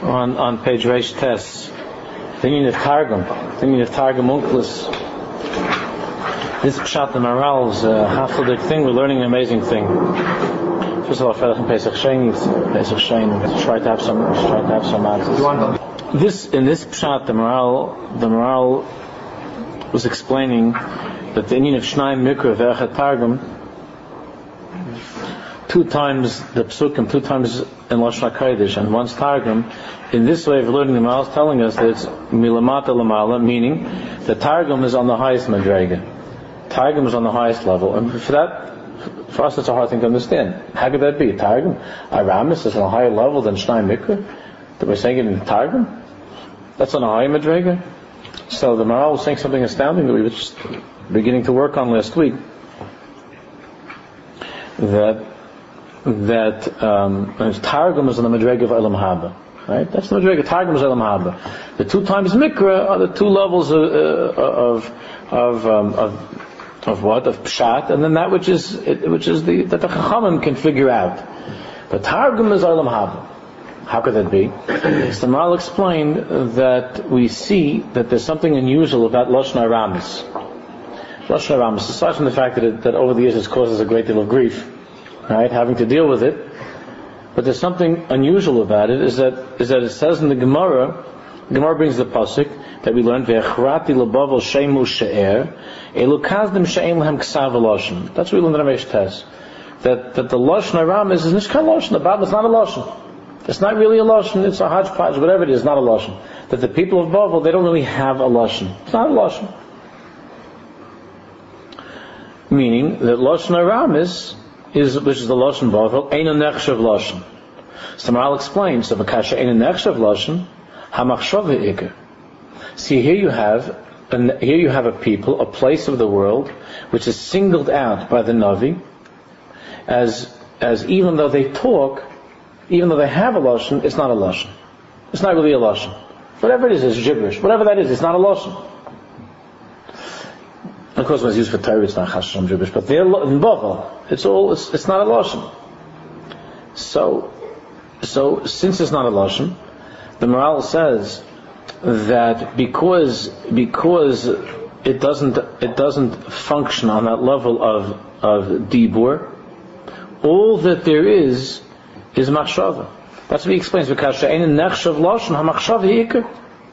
on page Reish Tes, the meaning of Targum, Onkelos. This Pshat and Maral's Hafladik thing, we're learning an amazing thing. First of all, Fredach Pesach Sheni, try to have some answers. In this Pshat, the Maral was explaining that the Indian of Shnaim Mikra Ve'echat Targum, two times the Psukim, two times in Lashon HaKodesh, and once Targum. In this way of learning, the Maral is telling us that it's Milamata Lamala, meaning the Targum is on the highest Madrega. Targum is on the highest level, and for us it's a hard thing to understand. How could that be? Targum, Aramis is on a higher level than Shnaim Mikra? That we're saying it in Targum? That's on a higher Madrega? So the Maral was saying something astounding that we were just beginning to work on last week. That Targum is on the Madrega of Olam Haba. Right? That's the Madrega. Targum is Olam Haba. The two times Mikra are the two levels of what? Of Pshat, and then that which is that the Chachamim can figure out. But Targum is Olam Haba. How could that be? So Maral explained that we see that there's something unusual about Lashon Aramis. Lashon Aramis, aside from the fact that over the years it causes a great deal of grief, right, having to deal with it, but there's something unusual about it, is that it says in the Gemara brings the pasuk that we learned, Ve'echrati l'bavel shemu she'er, elukazdim she'em lehem ksav v'loshen. That's what we learned in Reish Tes. That the Lashon Aramis is nishkan Lashon. The Bible is not a Lashon. It's not really a Lashon, it's a hodgepodge, whatever it is, not a Lashon. That the people of Bavel, they don't really have a Lashon. It's not a Lashon. Meaning that Lashon Aramis which is the Lashon Bavel, Eino Nechshav Lashon. So Maral explains, so Makasha Eino Nechshav Lashon, HaMachshava Iker. See, here you have a people, a place of the world, which is singled out by the Navi, as even though they talk, even though they have a Lashon, it's not a Lashon. It's not really a Lashon. Whatever it is, it's gibberish. Whatever that is, it's not a Lashon. Of course, when it's used for Torah, it's not Chasham gibberish. But there in Bavel, it's not a Lashon. So since it's not a Lashon, the Maral says that because it doesn't function on that level of Dibur, all that there is machshava. That's what he explains. Because she'ein nechshav lashon hamachshava hikar.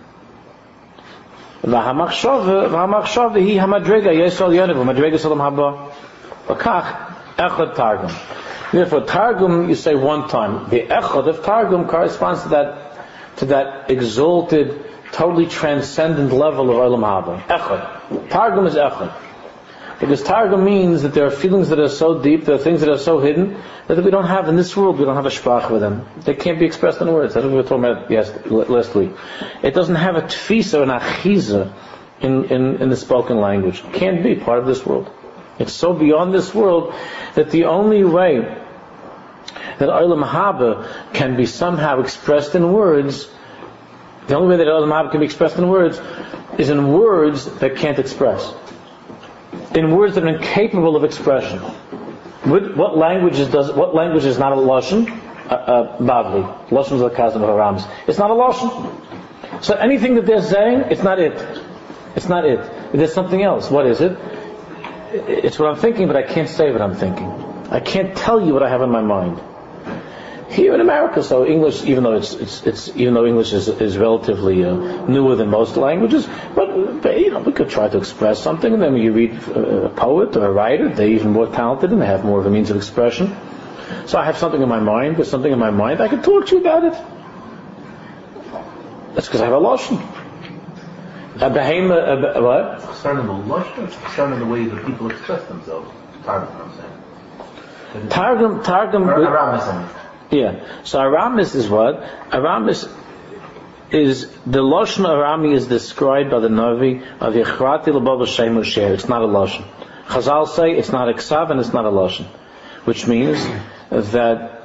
V'hamachshava hi hamadrega yesol yonev madrega salam haba. V'kach echad targum. Therefore, targum you say one time. The echad of targum corresponds to that exalted, totally transcendent level of olam haba. Echad. Targum is echad. Because Targum means that there are feelings that are so deep, there are things that are so hidden, that we don't have in this world, we don't have a sprach with them. They can't be expressed in words. That's what we were talking about last week. It doesn't have a tfisa, an achiza in the spoken language. It can't be part of this world. It's so beyond this world that the only way that Olam Haba can be somehow expressed in words, the only way that Olam Haba can be expressed in words is in words that can't express. In words that are incapable of expression. What language is not a lashon? Bavli. Lashon is the kazim of Aramis. It's not a lashon. So anything that they're saying, it's not it. It's not it. There's something else. What is it? It's what I'm thinking, but I can't say what I'm thinking. I can't tell you what I have in my mind. Here in America, so English, even though English is relatively newer than most languages, but we could try to express something, and then when you read a poet or a writer, they're even more talented and they have more of a means of expression. So I have something in my mind, there's something in my mind, I can talk to you about it. That's because I have a lashon. A behema, what? Concern in the lashon, or concern in the way that people express themselves? Targum, I'm saying. Targum. Aramis. Yeah. So Aramis is what? Aramis is the lashon Arami is described by the Navi of Yechrati l'bavel shemu she'er. It's not a lashon. Chazal say it's not a ksav and it's not a lashon, which means that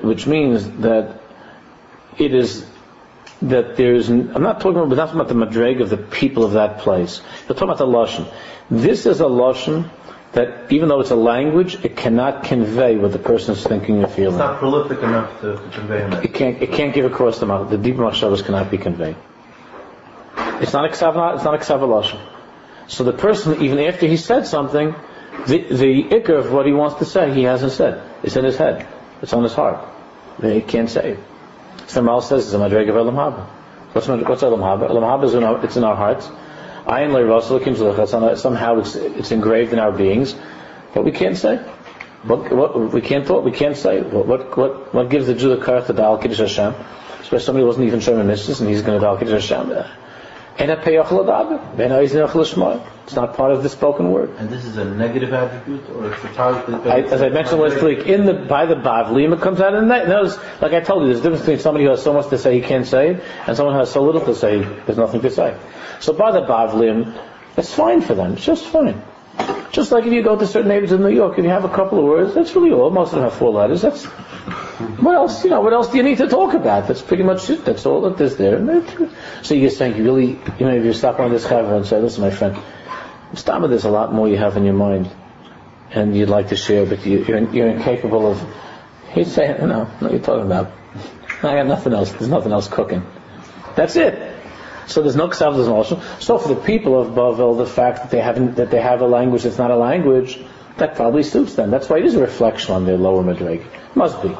it is that there's. I'm not talking about the madreg of the people of that place. We're talking about the lashon. This is a lashon that even though it's a language, it cannot convey what the person is thinking or feeling. It's not prolific enough to convey a message. It can't give across the mouth. The deep machshavos cannot be conveyed. It's not a lashon. So the person, even after he said something, the ikar of what he wants to say, he hasn't said. It's in his head. It's on his heart. He can't say it. So Maral says it's a madrega of Olam Haba. What's Olam Haba? Olam Haba is it's in our hearts. Ayin le'rasa l'kim zlucha. Somehow it's engraved in our beings, but we can't say. What we can't talk. We can't say. What gives the Jew the courage to Dal Kiddush Hashem? Especially somebody who wasn't even Shem Mitzvahs and he's going to Dal Kiddush Hashem. It's not part of the spoken word. And this is a negative attribute, or it's rhetorically? As I mentioned last week, by the Bavliim it comes out in that. Like I told you, there's a difference between somebody who has so much to say he can't say it, and someone who has so little to say there's nothing to say. So by the Bavliim, it's fine for them. It's just fine. Just like if you go to certain neighborhoods in New York, if you have a couple of words, that's really all. Most of them have 4 letters. That's what else? What else do you need to talk about? That's pretty much it. That's all that is there. So you're saying if you stop on this chaver and say, "Listen, my friend, stop with this a lot more you have in your mind, and you'd like to share, but you're incapable of." He's saying, "No, you're talking about. I got nothing else. There's nothing else cooking. That's it." So there's no ksav, there's no lashon. So for the people of Bavel, the fact that they have a language that's not a language, that probably suits them. That's why it is a reflection on their lower madreg. Must be.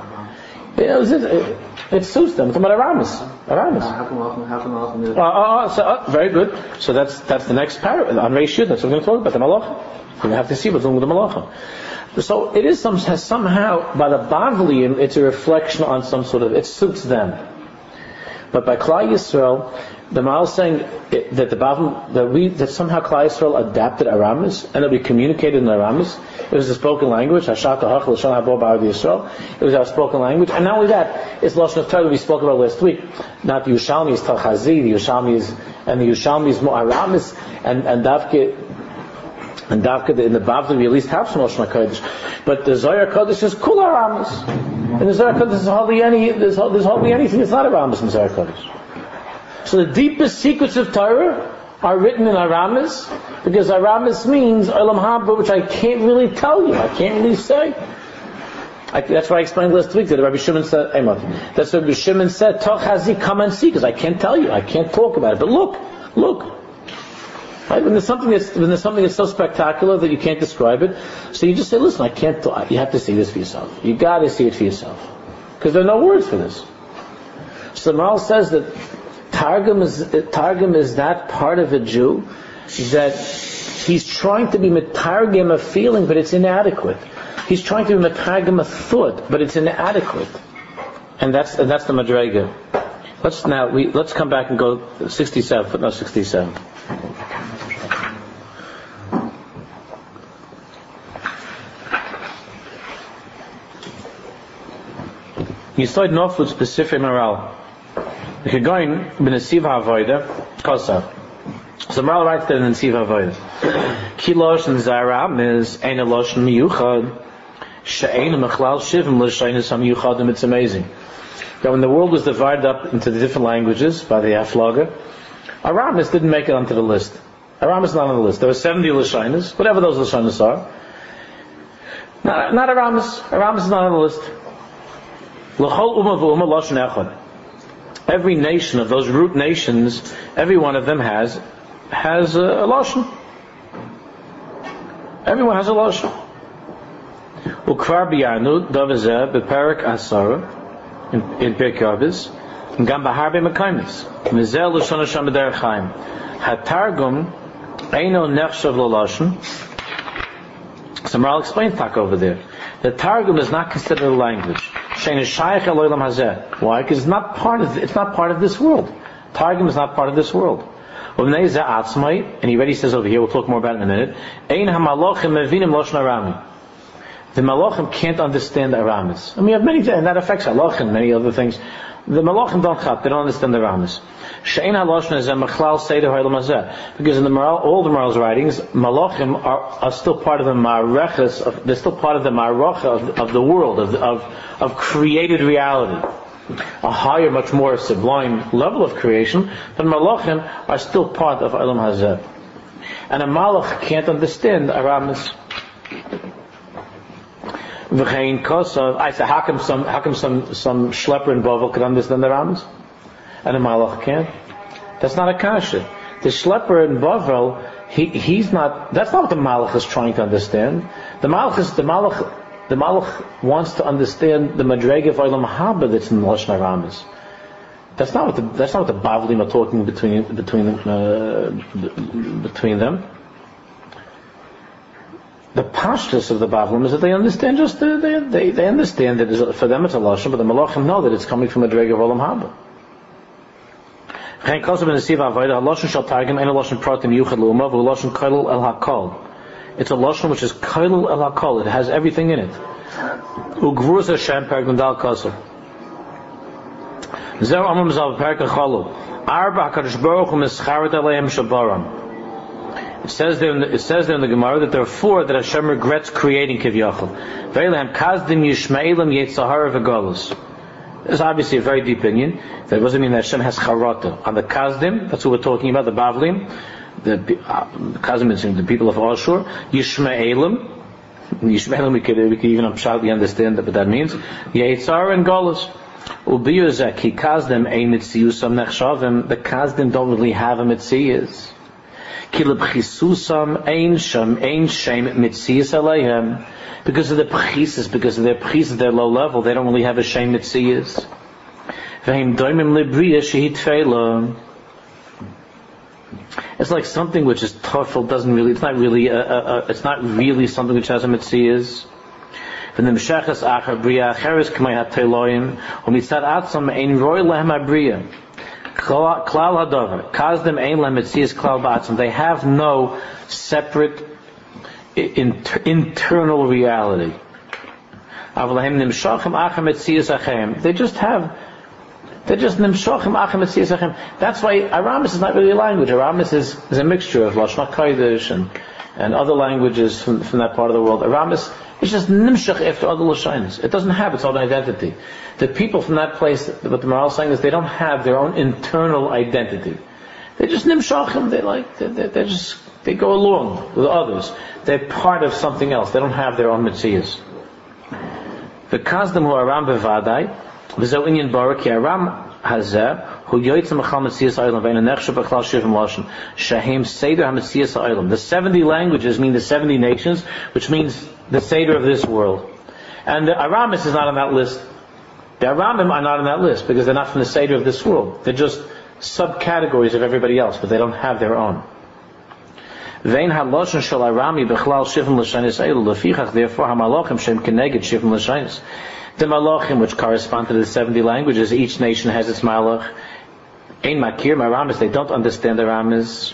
It suits them. It's about Aramis. How come often Very good. So that's the next paragraph on Reish Yud. That's what we're going to talk about the Malachim. We're going to have to see what's wrong with the Malachim. So it is has somehow by the Bavliim, it's a reflection on some sort of. It suits them. But by Klal Yisrael, the Maral is saying that that somehow Klal Yisrael adapted Aramis and that we communicated in Aramis. It was a spoken language. It was our spoken language, and not only that, it's Lashon of Torah we spoke about last week. Not the Yerushalmi is Talchazi, the Yerushalmi is more Aramis, and Davke in the Bavli we at least have some Lashon HaKodesh, but the Zohar Kodesh is Kul Aramis, and the Zohar Kodesh is hardly anything. There's hardly anything that's not Aramis in the Zohar Kodesh. So the deepest secrets of Torah are written in Aramis, because Aramis means Olam Haba, which I can't really tell you. I can't really say. That's why I explained last week that Rabbi Shimon said, that's what Rabbi Shimon said, Toch Hazi, come and see, because I can't tell you. I can't talk about it. But look. Right? When there's something that's so spectacular that you can't describe it, so you just say, listen, I can't talk. You have to see this for yourself. You got to see it for yourself. Because there are no words for this. So the Maral says that Targum is that part of a Jew that he's trying to be metargim a feeling, but it's inadequate. He's trying to be metargim a thought, but it's inadequate. And that's the madrega. Let's come back and go 67, footnote 67. You started off with specific Maral. If you're going b'nesiv ha'avoda, kosav. So Maral writes that in Nesiv ha'avoda. Ki loshen zaram is ein loshen miyuchad she'ein mechlal shivim l'shaynis ha'miyuchadim. It's amazing. That when the world was divided up into the different languages by the Aflaga, Aramis didn't make it onto the list. Aramis is not on the list. There were 70 Lashonos, whatever those Lashonos are. Not Aramis. Aramis is not on the list. L'chol umma v'umma loshen echad. Every nation of those root nations, every one of them has a lashon. Everyone has a lashon. Ukvar biyanu davazeh beperik asara in Pirkei Avos, gam b'harbe mekaymis. Mizel l'shon Hashem b'derech chaim. Hatargum eino nechshav l'lashon. So Maral explained tak over there. The Targum is not considered a language. Why? Because it's not part of this world. Targum is not part of this world. And he already says over here, we'll talk more about it in a minute. The Malachim can't understand Aramis. I mean, you have many things, and that affects Halach and many other things. The Malachim don't understand Aramis. Because in all the Maral's writings, Malachim are still part of the Ma'areches, they're still part of the Ma'arecha of the world, of created reality. A higher, much more sublime level of creation, but Malachim are still part of Olam Hazeh. And a Malach can't understand Aramis. V'chein kosov. I say, how come some schlepper in Bavel could understand the Rambam, and a Malach can't? That's not a kasha. The schlepper in Bavel, he's not. That's not what the Malach is trying to understand. The Malach wants to understand the Madrega of Olam Haba that's in the Lashon Aramis. That's not what the Bavlim are talking between them. The pashtus of the Bavlim is that they understand they understand that for them it's a Lashon, but the Malachim know that it's coming from the Madrega of Olam Haba. It's a Lashon which is Kailul El HaKol. It has everything in it. Ugruz Hashem Perek Nudal Kasser. Zer Amam Zav Perek Chalu. Arba HaKadosh Baruch Hu Mischaret Aleim Shabaram. It says there in the Gemara that there are 4 that Hashem regrets creating Kivyachol. Ve'elehem Kazdim Yishmaelim Yetzahar V'Galus. There's obviously a very deep opinion. That doesn't mean that Hashem has Charata. On the Kazdim, that's what we're talking about, the Bavlim. The Kazim is the people of Ashur. Yishmaelim, we could even absolutely understand what that means. Yetzar and Golos. Ubiyuzek, he Kazdem ein mitziyusam nechshavim. The Kazdim don't really have a mitziyas. Kilab chisusam ein shem mitziyas aleihem. Because of the pchisis, their low level, they don't really have a shem mitziyas. V'heim doimim libriya shehit feila. It's like something which is tough. It's not really something which has a mitzvahs. V'nimshachas achar bria acheres k'may ha'teloim u'mitzad atzam ein roy lehem ha'bria klal hadavar kazdem ein lehem mitzvahs klal ba'atzam. They have no separate internal reality. Avlahem nimshachim achar mitzvahs achem. They're just nimshachim achim etziyasachem. That's why Aramis is not really a language. Aramis is a mixture of Lashon HaKodesh and other languages from that part of the world. Aramis is just nimshach after other Lashonos. It doesn't have its own identity. The people from that place, what the Maharal is saying is they don't have their own internal identity. They're just nimshachim. They go along with others. They're part of something else. They don't have their own mitzvahs. The kazdem hu aram bevadai. V'zeu inyan barak ki aram hazeh hu yoytz mechal metzias ha'olam ve'ena nechshav b'chlal shivim lashon shehem seder ha'metzias ha'olam. The 70 languages mean the 70 nations, which means the seder of this world. And the Aramis is not on that list. The Aramim are not on that list because they're not from the seder of this world. They're just subcategories of everybody else, but they don't have their own. Vein ha'lashon shel Arami b'chlal shivim l'shanis eilu lefichach therefore ha'malachim shem keneged shivim l'shanis. The Malachim, which correspond to the 70 languages, each nation has its Malach. Ein makir Aramis, they don't understand Aramis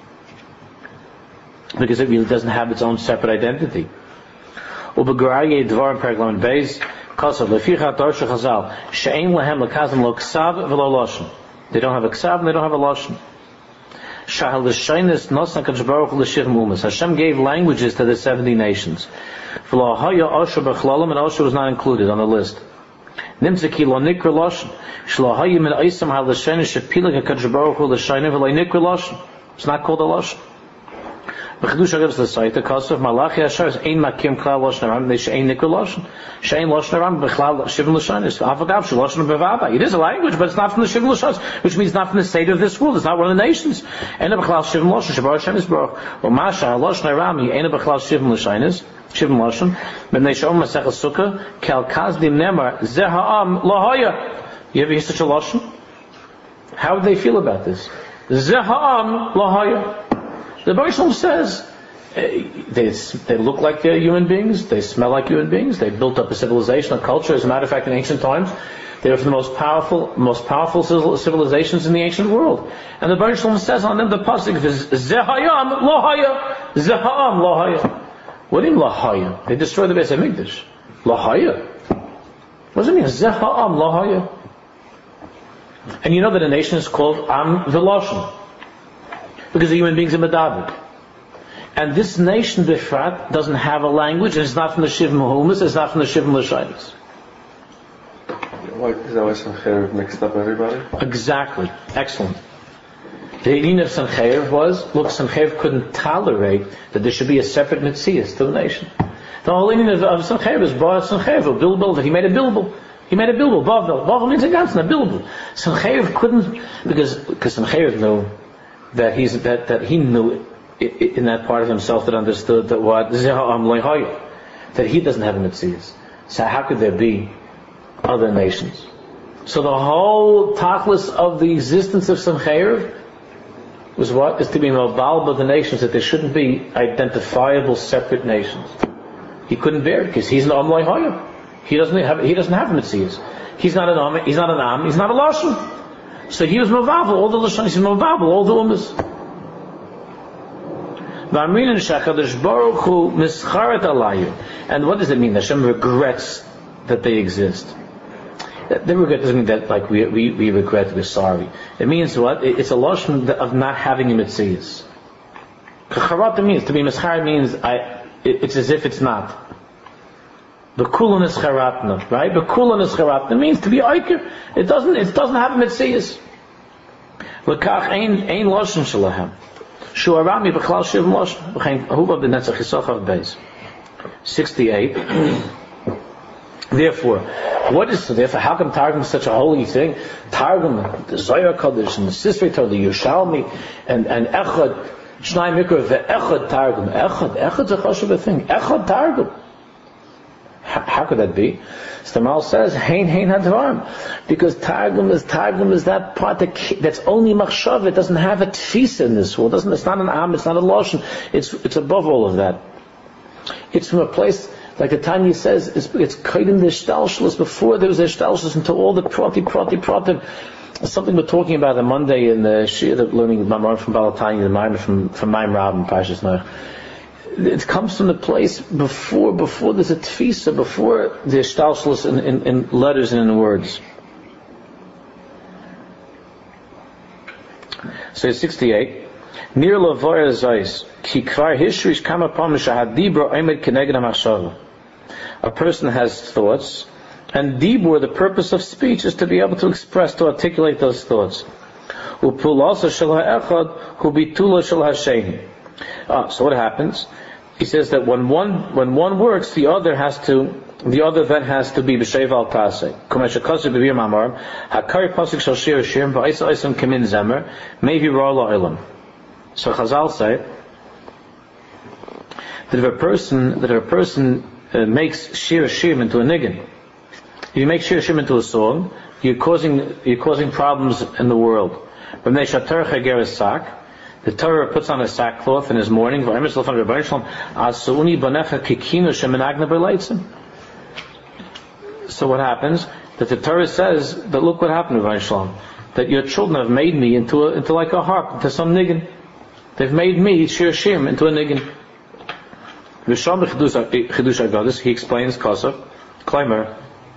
because it really doesn't have its own separate identity. Ubegaraye dvar perglamen beis kasav leficha darsha chazal she'ein lehem lekazim lo ksav v'lo lashon. They don't have a ksav and they don't have a lashon. Shahal l'shaynis nosan kadosh baruch hu l'shivim umas. Hashem gave languages to the 70 nations. V'lo haya Ashur b'chlalim, and Ashur was not included on the list. Nimtzaki lo nikra lashon. Shlo haya min oisam hal l'shaynis shepilag hakadosh baruch hu l'shaynim v'lo nikra lashon. It's not called a lashon. B'chedush hagavs l'sayta kasav malachi ashar ein makim klal lashon aram they she'ein nikra lashon she'ein lashon aram b'chlal shivim l'shaynis avagav shel lashon b'vada. It is a language, but it's not from the shivim l'shaynis, which means not from the state of this world. It's not one of the nations. Ein b'chlal shivim lashon shebar Hashem is baruch u'masha lashon aram ein b'chlal shivim l'shaynis shivim lashon b'nei she'om masechas sukkah kel kazdim nemar zeh ha'am lahaya. You ever hear such a lashon? How would they feel about this? Zeh ha'am lahaya. The Baruch Shalom says they look like they're human beings, they smell like human beings, they built up a civilization, a culture. As a matter of fact, in ancient times, they were from the most powerful civilizations in the ancient world. And the Baruch Shalom says on them the pasuk is Zehayam Lohaya, Zeha'am Lohaya. What do you mean Lohaya? They destroyed the Beis Hamikdash. Lohaya. What does it mean? Zeha'am Lohaya. And you know that a nation is called Am V'Lashon, because the human beings are medabik. And this nation, Bifrat, doesn't have a language, and it's not from the Shivim Humas, it's not from the Shivim L'Shaynis. Is that why Sancheiriv mixed up everybody? Exactly. Excellent. The idea of Sancheiriv was, look, Sancheiriv couldn't tolerate that there should be a separate Metzias to the nation. The whole meaning of Sanchev is Ba Sanchev, Bilbil, that he made a Bilbil. He made a Bilbil, Bavel. Bavel means a Ganzen, a Bilbil. Sanchev couldn't, because Sanchev knew that he knew in that part of himself that understood that what, that he doesn't have a Metzias. So how could there be other nations? So the whole tachlis of the existence of Sanchev was what? Is to be mobile by the nations, that there shouldn't be identifiable separate nations. He couldn't bear it because he's an Am Loihoya. He doesn't have Metzias. He's not an Am, he's not a Lashon. So he was Mavavel, all the Lashonis, he's Mavavel, all the Umas. And what does it mean? Hashem regrets that they exist. The regret doesn't mean that like we regret, we're sorry. It means what? It's a lashon of not having a Metzias. Kacharata means, to be Meschar means, it's as if it's not. Bekulan is charatna, right? Bekulan is charatna means to be oiker. It doesn't have a Metzias. Lekach ein lashon shalahem. Shu arami b'chlal shiv lashon. V'chein huvav b'netzach yisochav beis. 68. Therefore, how come Targum is such a holy thing? Targum, the Zohar Kodesh, and the Sisrei Torah, the Yerushalmi, and Echad, Shnai Mikra, Echad Targum. Echad's a choshev thing. Echad Targum. How could that be? So the Maral says, Hein Hadvarim, because Targum is that part that's only machshav. It doesn't have a tfisa in this world. It's not an am. It's not a lashon. It's above all of that. It's from a place. Like the Tanya says, it's kaidim the shtalshlus, before there was a shtalshlus, until all the prati. Something we're talking about on Monday in the Shia, learning Mamar from Balatanya, the Maimon from Maim Rab and Parshas Noach. It comes from the place before there's a tfisa, before the shtalshlus in letters and in words. So 68. Nir lavoyer zayis ki kvar hishrish kama pam shahadibra omed keneged hamachshava. A person has thoughts, and dibur, the purpose of speech, is to be able to express, to articulate those thoughts. Upulasa shel ha'echad hu bitula shel ha'sheni. So what happens? He says that when one works, the other then has to be b'sheiv al tasei. Kumesh hakasu b'vir mamar hakari pasuk shel shir shirim v'aisa aisam kemin zemer maybe ra la'ilam. So Chazal say that if a person makes shir shirim into a niggin, if you make shir shirim into a song, you're causing problems in the world. When they shatar ger sak, the Torah puts on a sackcloth in his mourning. So what happens? That the Torah says that look what happened, Rebbeinu Shalom, that your children have made me into like a harp, into some niggin. They've made me shir shirim into a niggin. V'sham b'chidush Haggadah, he explains Kosav, Kleimer.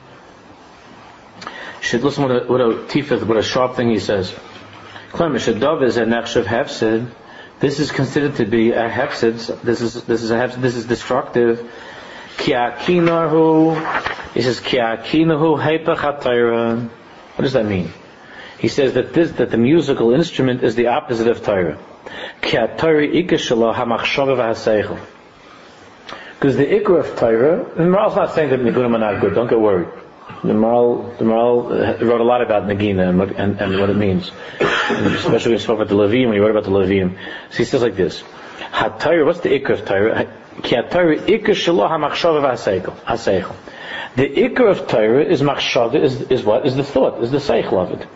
You should listen what a sharp thing he says. Kleimer, Shadav is a nechshav hefsid. This is considered to be a hefsid. This is a hefsid. This is destructive. Ki akinahu. He says ki akinahu heipach haTorah. What does that mean? He says that the musical instrument is the opposite of Torah. Ki haTorah ikashalah hamachshava v'haseichel. Because the ikra of Torah, the Maral's not saying that Nigunim are not good, don't get worried. The Maral wrote a lot about Nagina and what it means. And especially when he spoke about the Levim, when he wrote about the Levim. So he says like this, HaTorah, what's the ikra of Torah? Ki haTorah ikra shelo hamachshava v'haseichel. The ikra of Torah is machshava, is what? Is the thought, is the seichel of it.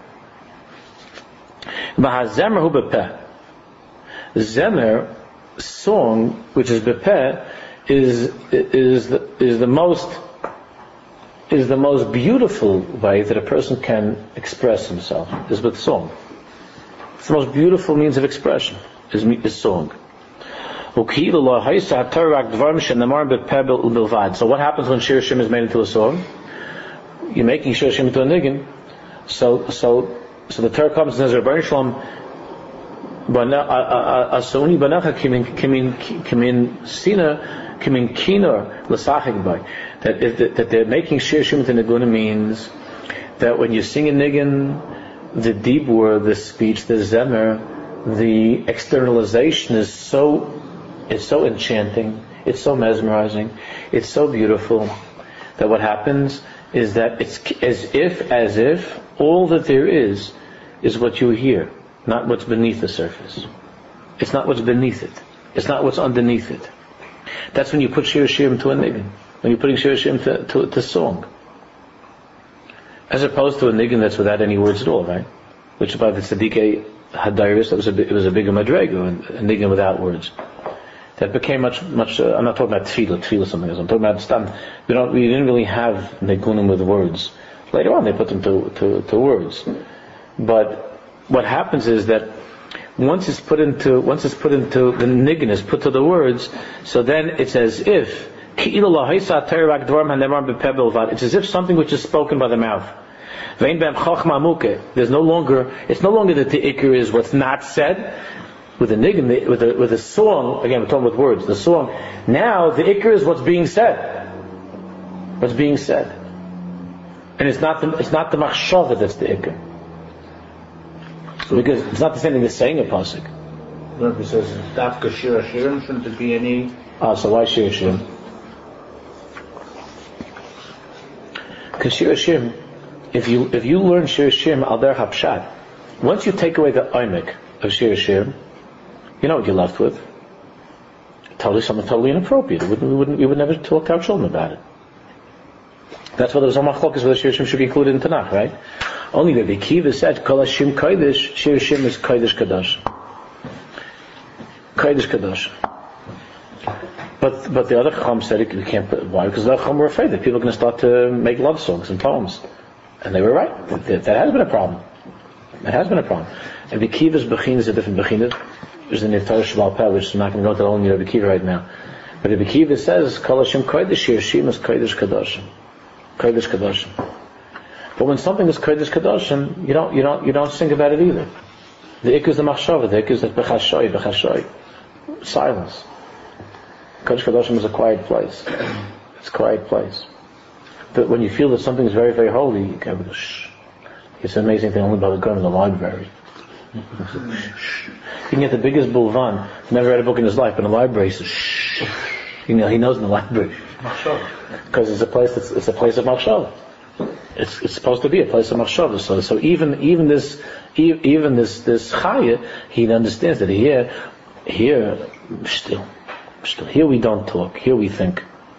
V'hazemer hu bepeh. Zemer, song, which is bepeh, is the most beautiful way that a person can express himself, is with song. It's the most beautiful means of expression, is song. So what happens when shir shim is made into a song? You're making shir shim into a niggin. So the Torah comes and says, Rebbeinu Shalom, asuni banacha kimin sina kimin kinor l'sachik by. That they're making shir shim into niguna means that when you sing a niggin, the dibur, the speech, the zemer, the externalization is so enchanting, It's so mesmerizing. It's so beautiful that what happens is that it's as if all that there is what you hear, not what's beneath the surface. It's not what's beneath it. It's not what's underneath it. That's when you put Shir Shirim to a nigun. When you're putting Shir Shirim to song. As opposed to a nigun that's without any words at all, right? Which by the Tzadikei Hadairis, it was a bigger madrega, a nigun without words. That became much. I'm not talking about tefillah something else. I'm talking about stam. We didn't really have nigunim with words. Later on, they put them to words. But what happens is that once it's put into the nigun is put to the words, so then it's as if it's as if something which is spoken by the mouth. It's no longer that the ikr is what's not said. With a nigun, with a song, again we're talking with words, the song, now the ikr is what's being said. What's being said. And it's not the machshava that's the ikr. Because it's not the same thing as saying a pasuk. The Rebbe says, Dafka Shir Hashirim, shouldn't there be any... So why Shir Hashirim? Because Shir Hashirim, if you learn Shir Hashirim al der hapshat, once you take away the oimek of Shir Hashirim, you know what you're left with? Something totally inappropriate. We would never talk to our children about it. That's why there was a machlokas whether Shir Hashirim should be included in Tanakh, right? Only Rabbi Kiva said, Kol Hashim Kodesh, Shir Hashirim is Kodesh Kadosh. Kodesh Kadosh. But the other Chacham said we can't put, why? Because the other Chacham were afraid that people are going to start to make love songs and poems. And they were right. That has been a problem. It has been a problem. And Rabbi Kiva's Bechin is a different Bechin. There's the Neftar Shebal Peh, which I'm not going to go into only Rabbi Kiva right now. But Rabbi Kiva says, Kol Hashem Kodesh, Shir Hashirim is Kodesh Kadosh. Kodesh Kadosh. But when something is Kodesh Kadoshim, you don't think about it either. The ikr is the machshava, the ikr is the bechashoy. Silence. Kodesh Kadoshim is a quiet place. It's a quiet place. But when you feel that something is very, very holy, you can go shh. It's an amazing thing only by the going to the library. You can get the biggest bulvan, never read a book in his life, but in the library he says shh. He knows in the library. Because it's a place of machshava. It's supposed to be a place of machshava. So even this chaya, he understands that here still here we don't talk. Here we think.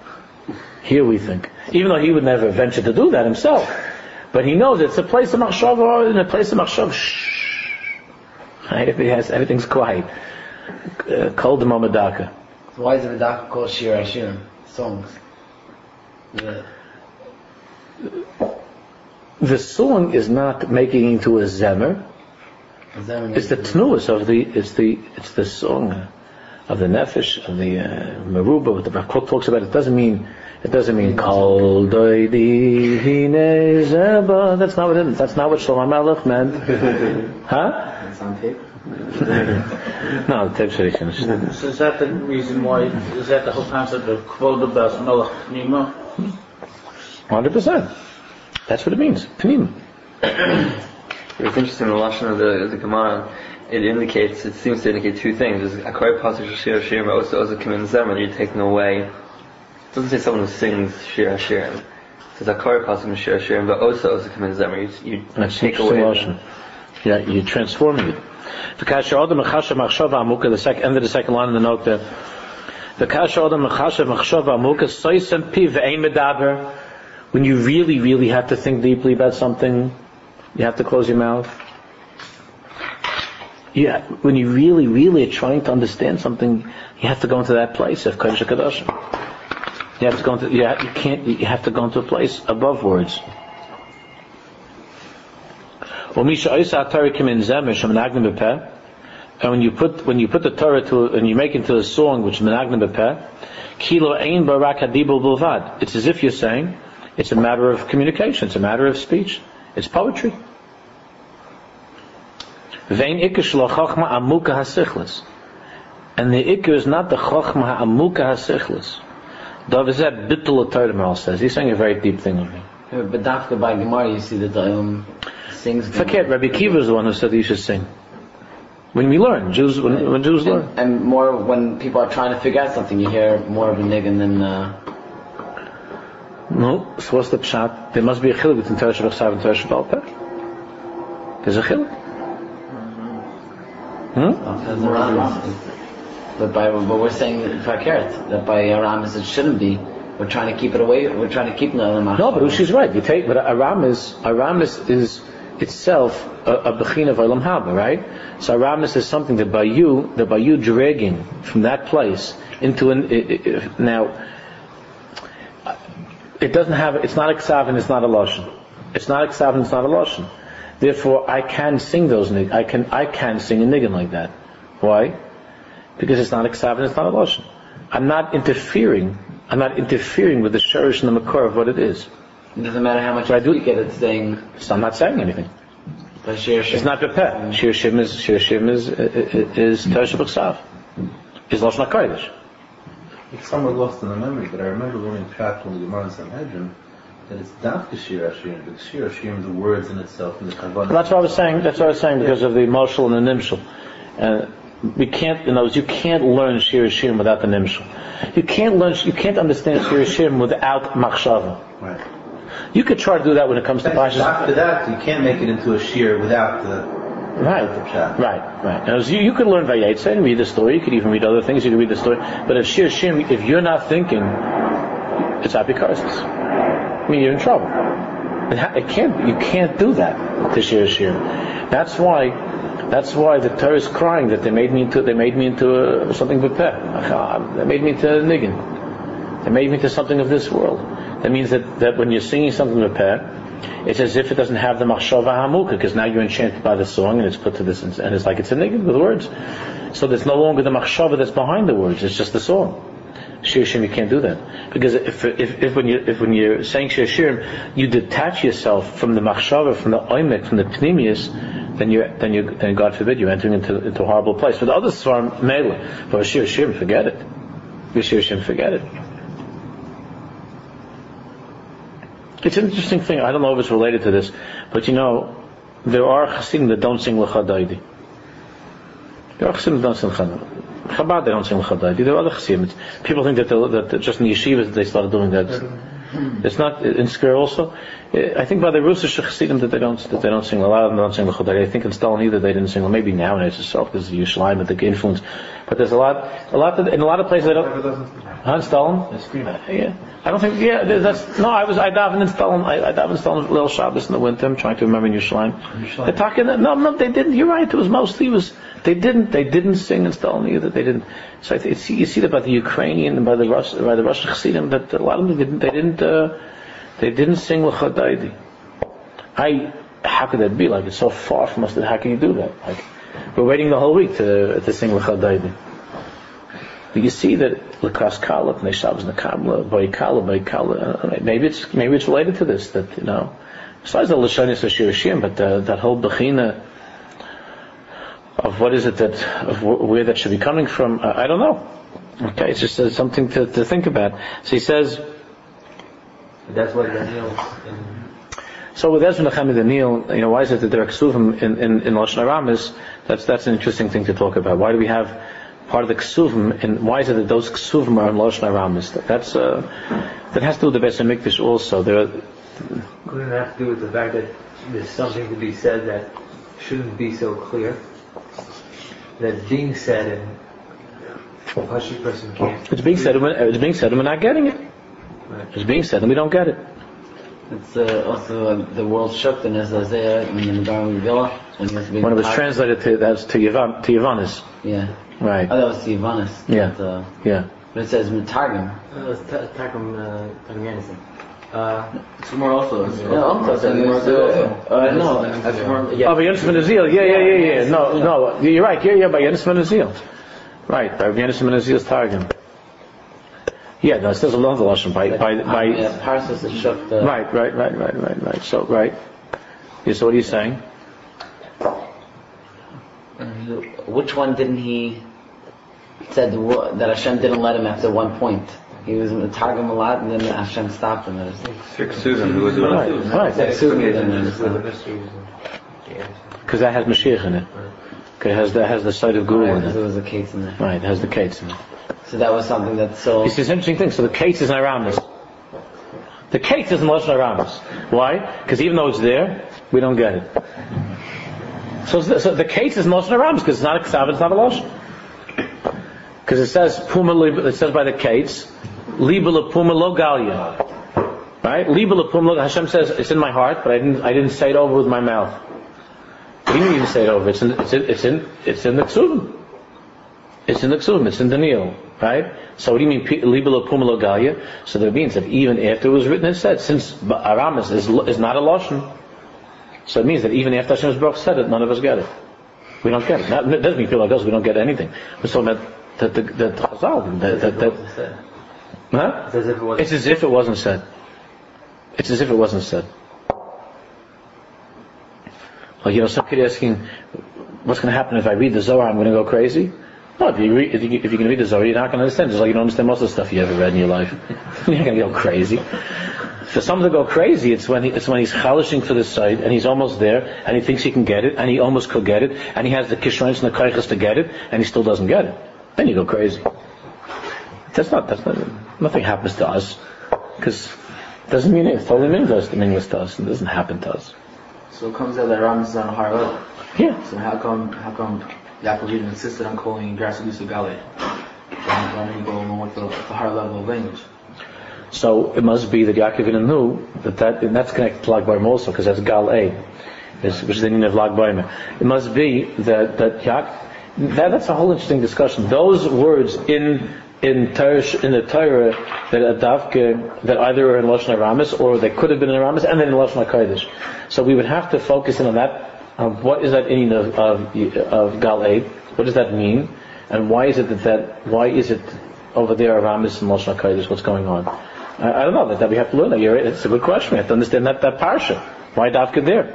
Even though he would never venture to do that himself, but he knows it's a place of machshava. In a place of machshava, shh. Everything's quiet. Kol d'mamadaka. So why is the Vidaka called Shir Hashirim? Songs. The song is not making into a zemer. It's the tnuas of it's the song of the nefesh, of the meruba. What the Rav talks about, it doesn't mean kol doidi hine zeba. That's not what it is. That's not what Shlomo Melech meant. Huh? It's on tape. No, the tape's already finished. So is that the reason why? Is that the whole concept of kvod bas melech pnima? 100%. That's what it means. Pnima. It's interesting, the lashon of the Gemara, it seems to indicate two things. There's a korei pasuk Shir Hashirim, but also Kimin Zemer, you're taking away. It doesn't say someone who sings Shir Hashirim. It says a korei pasuk Shir Hashirim, but also Kimin Zemer. You take away. Yeah, you're transforming it. The kasher adam mechashav machshava amuka. The end of the second line in the note there. The kasher adam mechashav machshava amuka soisem piv ve'ein medaber. When you really, really have to think deeply about something, you have to close your mouth. Yeah, when you really, really are trying to understand something, you have to go into that place of Kodesh HaKadoshim. You have to go into. You have to go into a place above words. And when you put the Torah and you make it into a song which is menagnim b'peh, kilo ein barak hadibul bulvad. It's as if you're saying. It's a matter of communication. It's a matter of speech. It's poetry. Vein ikr shelo chochma amuka hasichlis, and the ikr is not the chochma amuka hasichlis. Davizet bittul Torah says. He's saying a very deep thing over here. But after by Gemara, you see that the sings. Forget Rabbi Kiva is the one who said you should sing. When we learn, when Jews learn. And more when people are trying to figure out something, you hear more of a niggin than. No, so what's the pshat? There must be a chiluk between Torah Shebachsav and Torah Shebal Peh. There's a chiluk. But we're saying that by Aramis it shouldn't be. We're trying to keep it away. We're trying to keep the No, but she's right. But Aramis is itself a bechina of Olam Haba, right? So Aramis is something that by you dragging from that place into now. It doesn't have. It's not a ksav and it's not a lashon. It's not a ksav and it's not a lashon. Therefore, I can sing those. I can sing a niggin like that. Why? Because it's not a ksav and it's not a lashon. I'm not interfering with the shurish and the makor of what it is. It doesn't matter how much you speak it. It's saying. So I'm not saying anything. But it's not pepeh. Shir Shim is Torah Shebachsav. Is lashon hakodesh. It's somewhat lost in the memory, but I remember learning pshat from the Gemara in Sanhedrin that it's dafka shir hashirim, because shir hashirim, the words in itself, and the kavanah. That's what I was saying. Because of the moshel and the nimshel. We can't. In other words, you can't learn shir hashirim without the nimshel. You can't understand shir hashirim without machshava. Right. You could try to do that when it comes to pashas. After that, you can't make it into a shir without the. Right. Now, you could learn Vayetze and read the story. You could even read other things. You could read the story. But if Shir Shim, if you're not thinking, it's apikaris. I mean, you're in trouble. You can't do that to Shir Shim. That's why the Torah is crying that they made me into something bepeh. They made me into a niggin. They made me into something of this world. That means that when you're singing something bepeh, it's as if it doesn't have the machshava hamuka, because now you're enchanted by the song and it's put to this, and it's like it's a niggin with words. So there's no longer the machshava that's behind the words. It's just the song. Shir Shirim, you can't do that, because if when you're saying Shir Shirim, you detach yourself from the machshava, from the oimek, from the pnimius, then God forbid you're entering into a horrible place. But the other svarim mele, but Shir Shirim, forget it. Shir Shirim, forget it. It's an interesting thing. I don't know if it's related to this, but there are chassidim that don't sing Lecha Daidi. There are chassidim that don't sing Lecha Daidi. Chabad, they don't sing Lecha Daidi. There are other chassidim. People think that just in the yeshivas they started doing that. It's not in Skir also. I think by the Russish chassidim that they don't sing. A lot of them don't sing Lecha Daidi. I think in Stalin either they didn't sing. Or maybe nowadays itself because of Yerushalayim and the influence. But there's a lot in a lot of places they don't. Stalin? Yeah. I don't think. Yeah, that's no. I davened in Stalin. I davened in Stalin Lil Shabbos in the winter. I'm trying to remember in Yerushalayim. They're talking. No, they didn't. You're right. It was mostly they didn't sing in Stalin either. They didn't. So you see that by the Ukrainian and by the Russian Chassidim that a lot of them they didn't sing Lecha Daidi. How could that be? Like it's so far from us that how can you do that? Like we're waiting the whole week to sing Lecha Daidi. But you see that L'kas Kala, Pnei Shabbos Nekamla, Vayikala. Maybe it's related to this. That besides the Lashonis of Shir Hashirim, but that whole bechina of what is it of where that should be coming from. I don't know. Okay, it's just something to think about. So he says. That's what Daniel. So with Ezra Nechemi Daniel, why is it that there are ksuvim in Lashon Aramis? That's an interesting thing to talk about. Why do we have part of the ksuvim, and why is it that those ksuvim are in Lashon Aramis? That has to do with the Beis HaMikdash also. Couldn't it have to do with the fact that there's something to be said that shouldn't be so clear? That's being said, and a Pashut person can't. It's being said, and we're not getting it. Right. It's being said, and we don't get it. It's also the world shook in Isaiah in the Megarim Villa when it was translated to Yavanis. Yeah. Right. Oh, that was to Yavanis. Yeah. But it says Targum. It was Targum Yanison. Somewhere also. No. Oh, by Yonis ben Azil. Yeah. No. You're right. Yeah, by Yonis ben Azil. Right, by Yonis ben Azil's Targum. Yeah, no, it says along the Lashon by Parsis is shook. Right. So, right. Yeah, so what are you saying? Which one didn't he said that Hashem didn't let him after one point? He was in the Targum a lot, and then Hashem stopped him. Susan, who was right. Because Because that has Mashiach in it. Okay, it has the site of Gula in Because there it. was a case in there. Right, it has the kates in it. So that was something that's so... It's this interesting thing. So the kates is in Aramis. The kates is in Lashon Aramis. Why? Because even though it's there, we don't get it. So the kates is in Lashon Aramis because it's not a ksav, it's not a Lashon. Because it says by the kates, liba lepuma lo galia. Right? Liba lepuma lo. Hashem says it's in my heart, but I didn't say it over with my mouth. He didn't even say it over. It's in the ksuvim. It's in the ksuvim. It's in Daniel. Right? So what do you mean liba lepuma lo galia? So that means that even after it was written, it said since Aramis is not a Lashon, so it means that even after Hashem's Baruch said it, none of us get it. We don't get it. It doesn't mean people like us. We don't get anything. We're talking about that Chazal. Huh? It's as if it wasn't said. It's as if it wasn't said. Well, some kid asking, what's going to happen if I read the Zohar? I'm going to go crazy? No, if you're going to read the Zohar, you're not going to understand. Just like you don't understand most of the stuff you ever read in your life. You're not going to go crazy. For someone to go crazy, it's when he's chalishing for the site and he's almost there and he thinks he can get it and he almost could get it and he has the kishrons and the kaichas to get it and he still doesn't get it. Then you go crazy. That's not nothing happens to us because it doesn't mean it. It's totally meaningless to us. It doesn't happen to us. So it comes out that Ram is on a higher level. Yeah. So how come Yaakov even insisted on calling Garsalusa Gale? Why don't you go along with the higher level of language? So it must be that Yaakov knew and that's connected to Lag B'Omer also because that's Gal A, which is the meaning of Lag B'Omer. It must be that that's a whole interesting discussion. Those words in the Torah that either are in Lashon Aramis or they could have been in Aramis and then in Lashon HaKodesh. So we would have to focus in on that. What is that meaning of Gal A? What does that mean? And why is it why is it over there Aramis and Lashon HaKodesh? What's going on? I don't know. That we have to learn that. It's a good question. We have to understand that parsha. Why Davka there?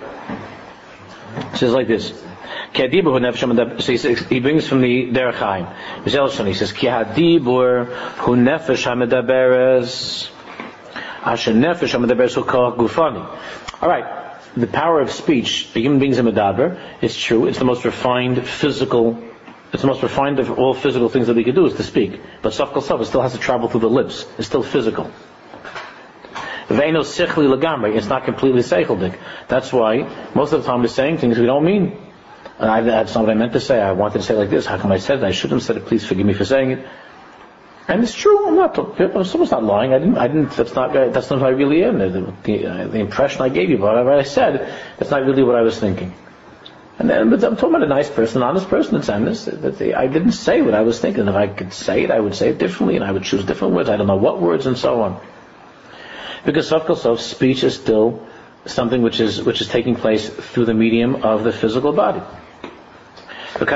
It says like this. So he brings from the Derech Chaim. He says, Ki hadibur hu nefesh hamedaberes asher nefesh hamedaberes hu koach gufani. All right, the power of speech. The human being's a medaber. It's true. It's the most refined physical. It's the most refined of all physical things that we can do is to speak. But Sof Kol Sof, it still has to travel through the lips. It's still physical. Ve'eno sichli legamri. It's not completely seicheldik. That's why most of the time we're saying things we don't mean. And that's not what I meant to say. I wanted to say it like this. How come I said it? I shouldn't have said it. Please forgive me for saying it. And it's true. Someone's not lying. I didn't. That's not who I really am. The impression I gave you, whatever I said, that's not really what I was thinking. But I'm talking about a nice person, an honest person that's honest. I didn't say what I was thinking. If I could say it, I would say it differently, and I would choose different words. I don't know what words, and so on. Because Sof Kol Sof, speech is still something which is taking place through the medium of the physical body. And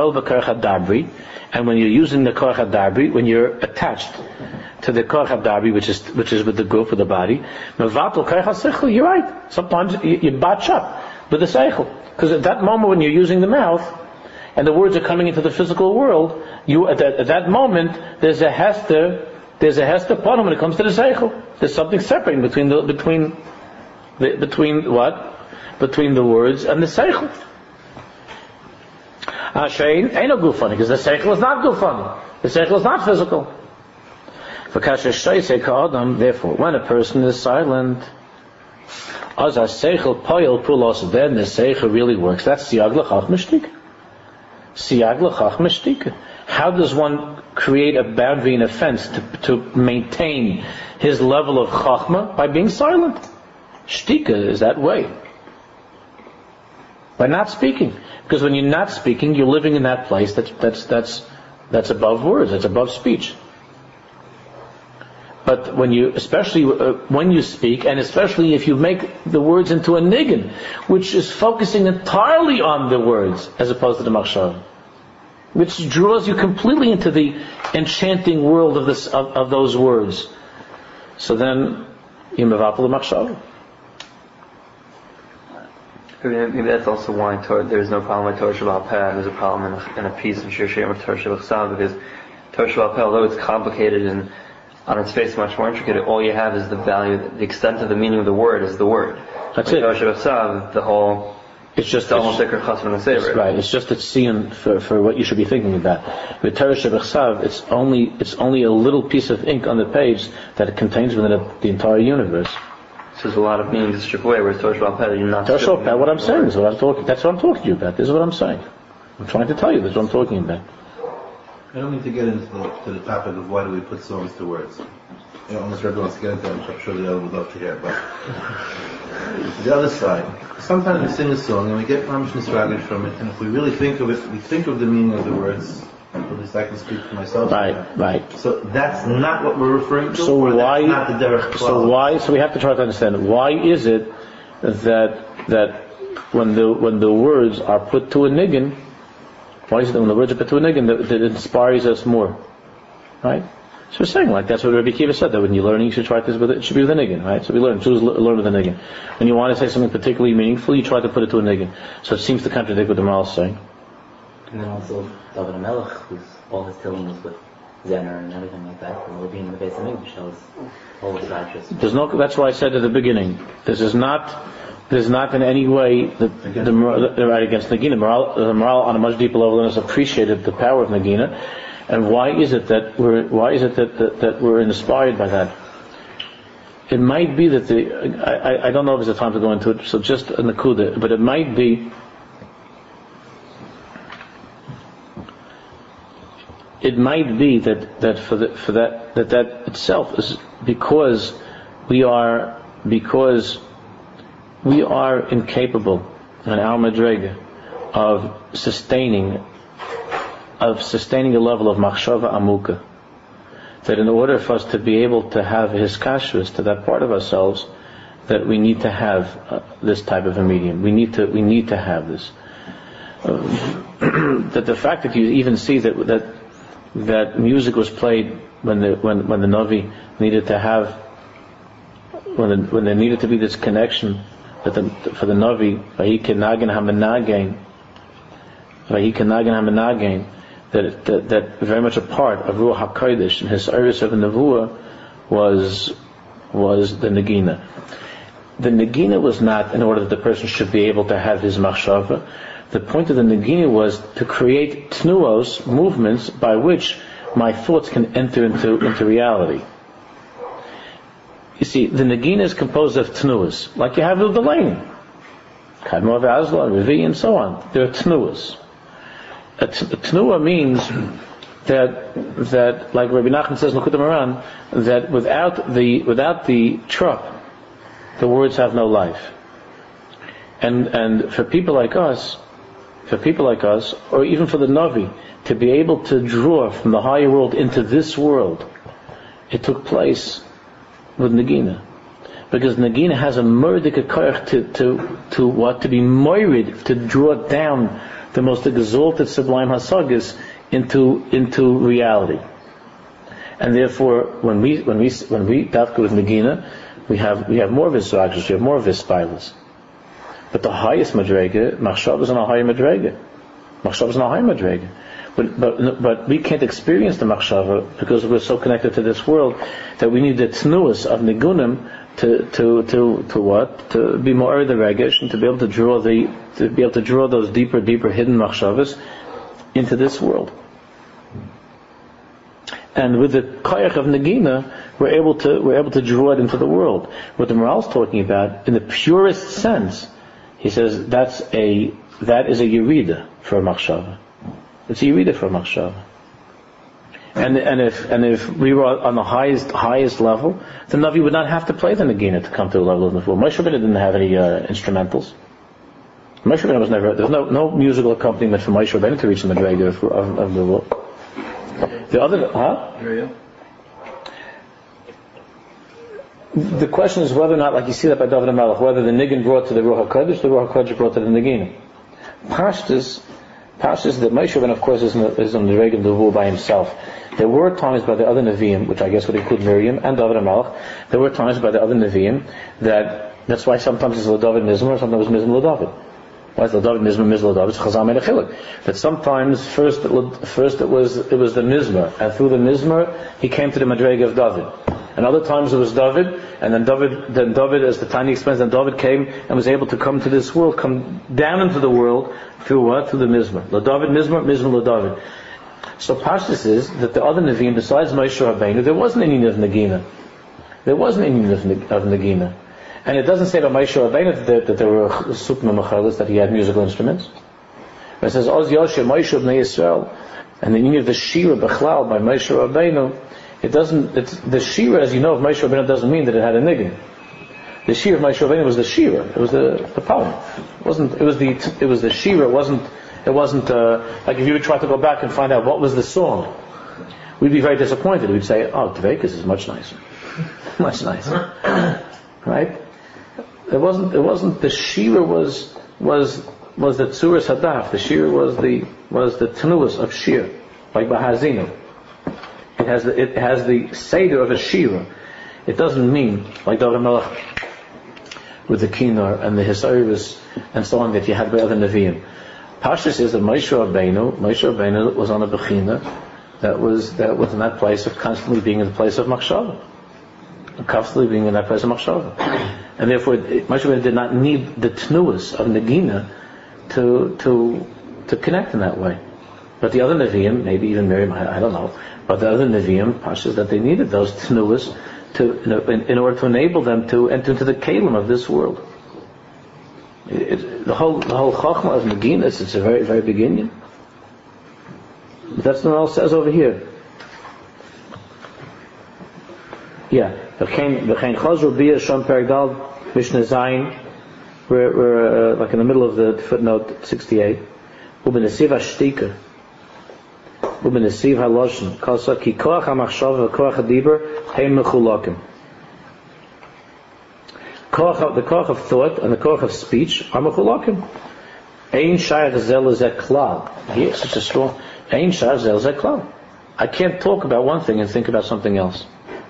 when you're using the koach hadabri, when you're attached to the koach hadabri, which is with the guf of the body, you're right. Sometimes you batch up with the seichel, because at that moment when you're using the mouth and the words are coming into the physical world, at that moment there's a hester panim when it comes to the seichel. There's something separating between the words and the seichel. Ain't no gufani, because the seichel is not gufani. The seichel is not physical. Therefore, when a person is silent, then the seichel really works. That's siyag l'chach mishtika. Siyag l'chach mishtika. How does one create a boundary and a fence to maintain his level of chachma? By being silent. Shtika is that way. By not speaking. Because when you're not speaking, you're living in that place that's above words, that's above speech. But especially when you speak, and especially if you make the words into a niggin, which is focusing entirely on the words as opposed to the machshav, which draws you completely into the enchanting world of those words. So then you mevapel the machshav. Maybe that's also why there's no problem with Torah Sheba'al Peh. There's a problem in a piece of Shir Shirim with Torah Sheba'al Chsav, because Torah Sheba'al Peh, although it's complicated and on its face much more intricate, all you have is the value, the extent of the meaning of the word is the word. That's with it. Torah Sheba'al Chsav, the whole It's almost like a chassan and say, right? It's just a tziyun for what you should be thinking about. With Torah Shebechsav, it's only a little piece of ink on the page that it contains within it the entire universe. So there's a lot of meaning to strip away, whereas Torah Shebechsav, you're not. Torah Shebechsav, what I'm saying is what I'm talking. That's what I'm talking to you about. This is what I'm saying. I'm trying to tell you. This is what I'm talking about. I don't mean to get into the topic of why do we put songs to words. Almost everyone wants to get into that, I'm sure the other would love to hear. But the other side, sometimes we sing a song and we get mamish nisragish from it, and if we really think of it, we think of the meaning of the words. At least I can speak for myself. Right. So that's not what we're referring to. So why? That's not the derech klal. So why? So we have to try to understand why is it that when the words are put to a niggin, why is it that when the words are put to a niggin that it inspires us more, right? So we're saying that's what Rabbi Akiva said, that when you're learning you should try this with it should be with a niggin, right? So we learn with a niggin. When you want to say something particularly meaningful, you try to put it to a niggin. So it seems to contradict what the Maral is saying. And then also David HaMelech, who's all his tilling was with Zener and everything like that, and being in the base of English, shows all his righteous. That's why I said at the beginning, there's not in any way the right against Nagina. The Maral on a much deeper level than us appreciated the power of Nagina. And why is it that we're inspired by that? It might be that I don't know if there's a time to go into it, so just a nakuda, but it might be that itself is because we are incapable in our madrega of sustaining a level of machshava amuka, that in order for us to be able to have his kashrus to that part of ourselves, that we need to have this type of a medium. We need to have this. That the fact that you even see that music was played when the Navi needed to have, when there needed to be this connection for the Navi, that very much a part of Ruach HaKodesh and his service of the Nevuah was the Nagina. The Nagina was not in order that the person should be able to have his machshava. The point of the Nagina was to create tnuos, movements, by which my thoughts can enter into reality. You see, the Nagina is composed of tnuos, like you have with the Delaney, Kadmor V'Azla, Revi, and so on. There are tnuos. A tnua means that, like Rabbi Nachman says in L'Kutei Moharan, that without the trop, the words have no life. And for people like us, or even for the Navi, to be able to draw from the higher world into this world, it took place with Nagina. Because Nagina has a murdik koyach to be moirid, to draw down the most exalted sublime hasagas into reality. And therefore, when we dafka with Nagina, we have more of his ragshes, we have more of his spilas. But the highest madrega, machshav is on a higher madrega. Machshav is on a higher madrega. But we can't experience the machshava because we're so connected to this world that we need the tnuas of nigunim to be more the regesh and to be able to draw those deeper hidden machshavas into this world. And with the koyach of nagina, we're able to draw it into the world. What the Maral is talking about, in the purest sense, he says that is a yerida for a machshava. It's a yerida for a machshava. And if we were on the highest level, the Navi would not have to play the Nagina to come to a level of Nevuah. Moshe Rabbeinu didn't have any instrumentals. Moshe Rabbeinu was never, there's no musical accompaniment for Moshe Rabbeinu to reach the Madrega of Nevuah. The other, the question is whether or not, like you see that by David HaMelech, whether the Niggin brought to the Ruach HaKodesh, the Ruach HaKodesh brought to the Nagina. Pashtus that Moshe Rabbeinu, of course, is on the Reg of Nevuah by himself. There were times by the other Nevi'im, which I guess would include Miriam and David HaMelech, there were times by the other Nevi'im that's why sometimes it's L'David Mizmor, sometimes it's Mizmor L'David. Why is L'David Mizmor, Mizmor L'David? It's Chazal Melech Chiluk. That sometimes first it was the Mizmor, and through the Mizmor he came to the Madrega of David. And other times it was David, and then David, as the Tanya explains, then David came and was able to come to this world, come down into the world through what? Through the Mizmor. LaDavid Mizmor, Mizmor LaDavid. So Pashtus is that the other Nevi'im, besides Moshe Rabbeinu, there wasn't any of Nagina. There wasn't any of Nagina. And it doesn't say about Moshe Rabbeinu that there were Sukma Machalis, that he had musical instruments. But it says, Oz Yoshe, Moshe Bnei Yisrael, and the meaning of the Shira Bechlal by Moshe Rabbeinu, the Shira, as you know, of Moshe Rabbeinu doesn't mean that it had a niggin. The Shira of Moshe Rabbeinu was the Shira. It was the poem. It was the Shira. It wasn't like if you would try to go back and find out what was the song, we'd be very disappointed. We'd say, oh, Tvekas is much nicer. Much nicer. Right? It wasn't the Shira was the Tzuras Hadaf. The Shira was the Tenuas of Shir, like Bahazino. It has the Seder of a Shira. It doesn't mean like David Melech with the Kinar and the Hisayrus and so on that you had by other Nevi'im. Pashtus is that Moshe Rabbeinu was on a Bechina that was in that place of constantly being in the place of Machshava. Constantly being in that place of Machshava. And therefore Moshe Rabbeinu did not need the Tnuas of Nagina to connect in that way. But the other Nevi'im, maybe even Miriam, I don't know, but the other Nevi'im, Pashtus, that they needed those Tnuas in order to enable them to enter into the Kalim of this world. The whole Chachma of Naginas, it's a very, very beginning. But that's not all it says over here. Yeah. V'chein chazru b'yah shom perek dal Mishnah Zayin. We're like in the middle of the footnote 68. U'b'nesiv hashtika. U'b'nesiv haloshin. Kasa ki koach hamachshav v'koach hadiber heim mechulakim. The koach of thought and the koach of speech are mechulakim. Ein shayach zel lezeh klal. Here, such a strong. Ein shayach zel lezeh klal. I can't talk about one thing and think about something else.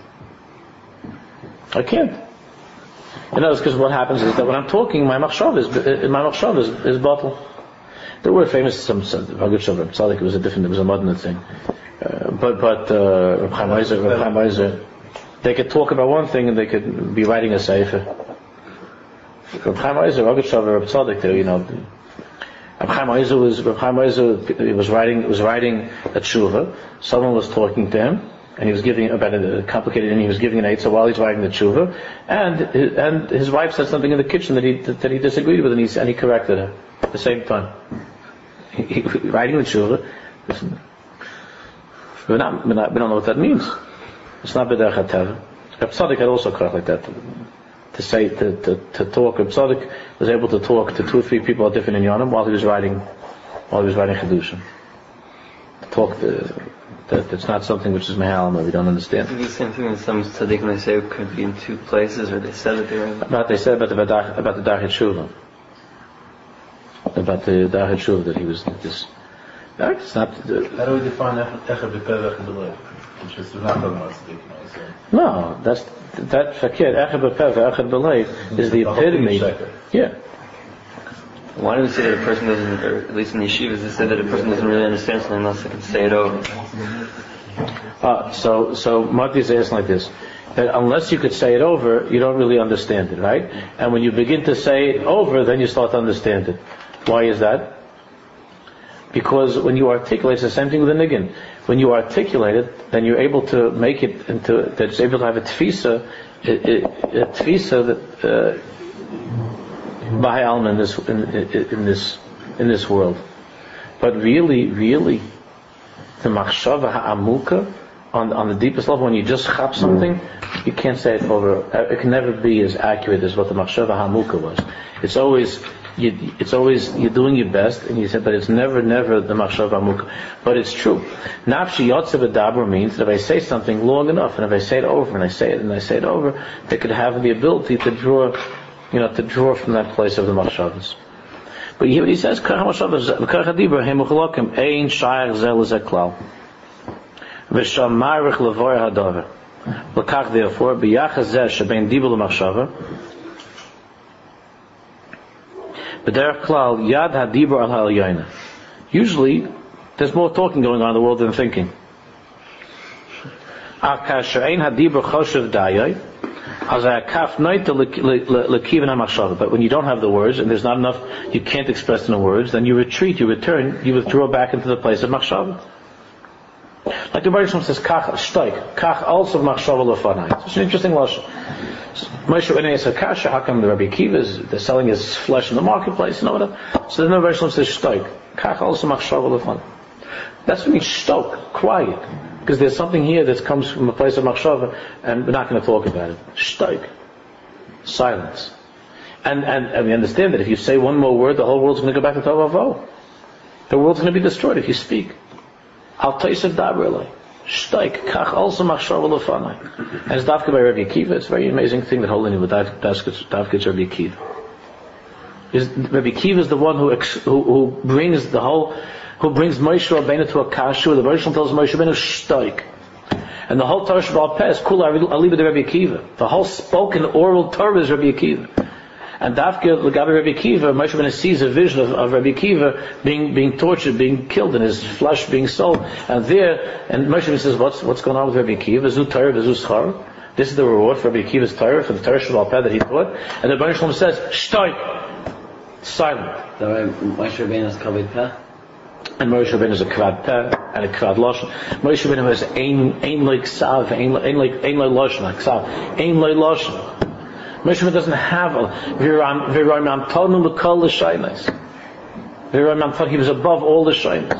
I can't. You know, it's because what happens is that when I'm talking, my machshav is bottle. There were famous some Haggadah Shavim Tzadik. It was a modern thing. But Reb Chaim Ozer, they could talk about one thing and they could be writing a sefer. Reb Chaim Ozer, Haggadah Shavim Reb Tzadik, there, you know. Reb Chaim Ozer was writing a tshuva. Someone was talking to him, and he was giving about a complicated, and he was giving an eitzah while he's writing the tshuva, and his wife said something in the kitchen that he disagreed with, and he corrected her at the same time. He writing the tshuva. Listen, we don't know what that means. It's not b'derech hateva. Reb Tzadik had also correct like that. To talk. Reb Tzadik was able to talk to 2 or 3 people at different inyanim while he was writing Chedushim. That's not something which is mehalim that we don't understand. The same thing as some tzaddikim, they say it could be in 2 places, or they said it there. They said about the Darchei Tshuva. About the Darchei Tshuva that he was this. It's not. How do we define Echad B'Pev, Echad B'Lev? Which is not talking about tzaddikim. No, that fakir Echad B'Pev, Echad B'Lev is the epitome. Yeah. Why do we say that a person doesn't, or at least in yeshivas, they say that a person doesn't really understand something unless they can say it over? So Marty is asking like this, that unless you could say it over, you don't really understand it, right? And when you begin to say it over, then you start to understand it. Why is that? Because when you articulate, it's the same thing with the niggin. When you articulate it, then you're able to make it into, that it's able to have a tfisa that, Bahai Alma in this world, but really, the machshava ha'amuka on the deepest level, when you just chap something, you can't say it over. It can never be as accurate as what the machshava ha'amuka was. It's always you're doing your best, and you said, but it's never the machshava ha'amuka. But it's true. Nafshi yotze v'daber means that if I say something long enough, and if I say it over, and I say it over, they could have the ability to draw from that place of the machshavas. But he says, "Kach machshavas, kach hadibur, heim uchlokim, ein shayach zel zeklal, v'sham marich levoy hadavar, l'kach therefore b'yachas zeh shebein dibur l'machshava, b'derech klal yad hadibur al ha'elyona." Usually, there's more talking going on in the world than thinking. Akasher ein hadibur choshev dayay. But when you don't have the words, and there's not enough, you can't express in the words, then you retreat, you return, you withdraw back into the place of machshava. Like the Baruch says, kach shtoik, kach also machshava lefanai. It's an interesting lashon. Moshe Rabbeinu says, kasha, how come the Rabbi Akiva they're selling his flesh in the marketplace, and all that? So then the Baruch says, shtoik, kach also machshava lefanai. That's what means shtok, quiet. Because there's something here that comes from a place of machshava, and we're not going to talk about it. Shtoik. Silence. And we understand that if you say one more word, the whole world's going to go back to Tohu Vavohu. The world's going to be destroyed if you speak. Al Taisav Dabrele. Shtoik. Kach also machshava lefanai. And it's Davka by Rabbi Akiva. It's a very amazing thing that holding with Davka's Rabbi Akiva. Rabbi Akiva is the one who brings the whole, who brings Moshe Rabbeinu to a kashu. The Baruch tells Moshe Rabbeinu, shtoik. And the whole Torah Sheba'al Peh is kula aliba de Rabbi Akiva. The whole spoken oral Torah is Rabbi Akiva. And Dafke L'gabe Rabbi Akiva, Moshe Rabbeinu sees a vision of Rabbi Akiva being tortured, being killed, and his flesh being sold. And Moshe Rabbeinu says, what's going on with Rabbi Akiva? Zu Torah, zu schar. This is the reward for Rabbi Akiva's Torah, for the Torah Sheba'al Peh that he taught. And the Baruch Shalom says, shtoik. Silent. Moshe Rabbeinu is kavod peh. And Moshe Rabbeinu is a kvad peh and a kvad lashon. Moshe Rabbeinu has ein like ksav, ein like lashon, like ksav, ein like lashon. Moshe Rabbeinu doesn't have a v'roim tonu l'kol l'shaynos. V'roim thought he was above all the shaynos.